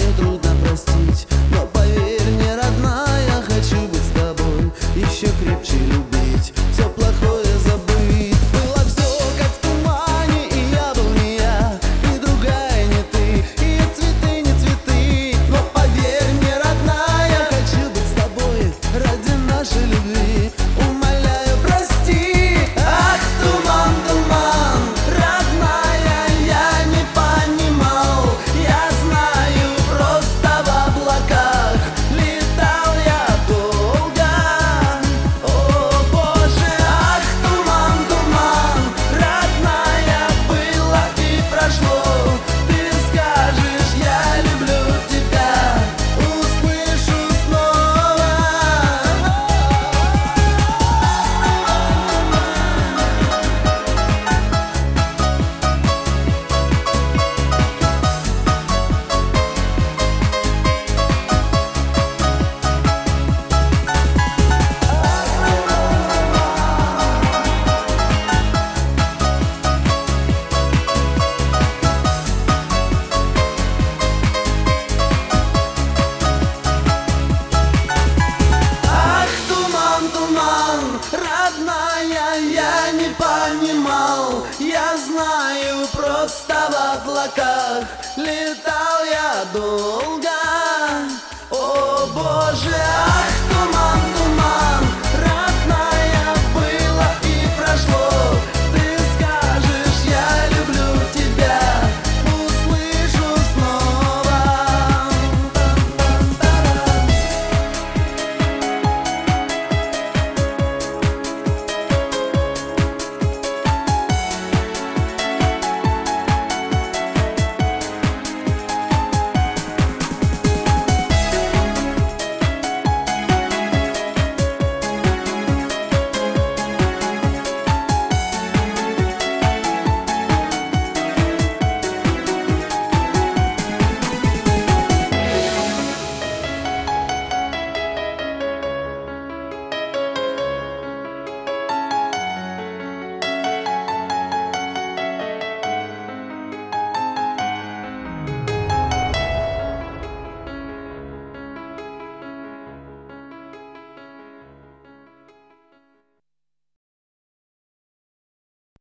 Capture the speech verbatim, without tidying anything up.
мне трудно простить, но поверь мне, родная, хочу быть с тобой, еще крепче любить, все плохое забыть. Было все как в тумане, и я был не я, и другая не ты, и цветы не цветы. Но поверь мне, родная, хочу быть с тобой ради нашей любви. Умоляю, прости. Ах, туман, туман, родная, я не понимал. Я знаю, просто в облаках летал я долго. О, Боже, ах, туман, туман, родная, было и прошло. Ты скажешь, я люблю тебя, услышу снова. Ах, туман, туман, родная, я не понимал. Я знаю, просто в облаках летал я долго. О, Боже,